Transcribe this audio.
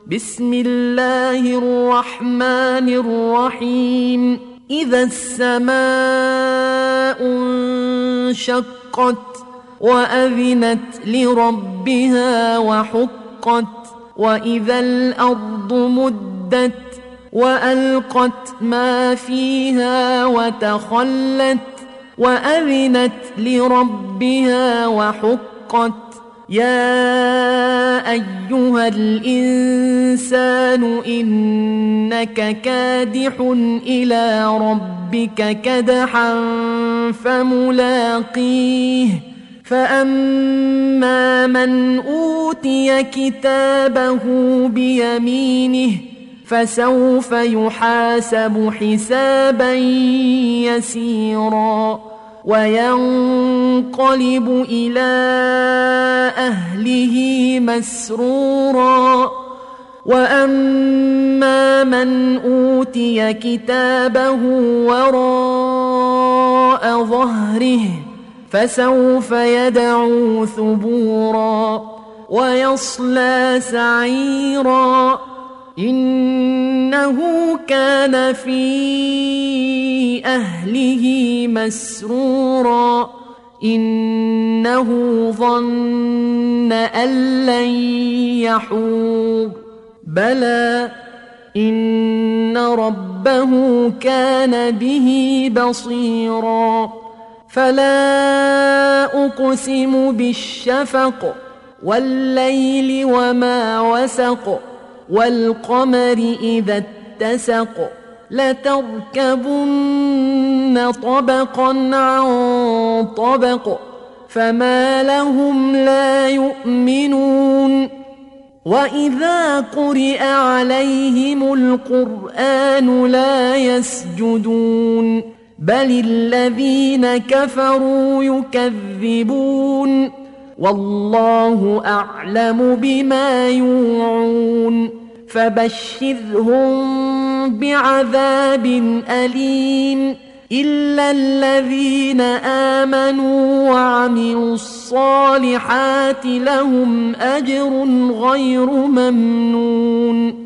بسم الله الرحمن الرحيم إذا السماء انشقت وأذنت لربها وحقت وإذا الأرض مدت وألقت ما فيها وتخلت وأذنت لربها وحقت يا أيها الإنسان إنك كادح إلى ربك كدحا فملاقيه فأما من أوتي كتابه بيمينه فسوف يحاسب حسابا يسيرا وينقلب إلى أهله مسرورا وأما من أوتي كتابه وراء ظهره فسوف يدعو ثبورا ويصلى سعيرا إنه كان في أهله مسرورا إنه ظن أن لن يحور بلى إن ربه كان به بصيرا فلا أقسم بالشفق والليل وما وسق والقمر إذا اتسق لتركبن طبقا عن طبق فما لهم لا يؤمنون وإذا قرئ عليهم القرآن لا يسجدون بل الذين كفروا يكذبون والله أعلم بما يوعون فبشرهم بعذاب أليم إلا الذين آمنوا وعملوا الصالحات لهم أجر غير ممنون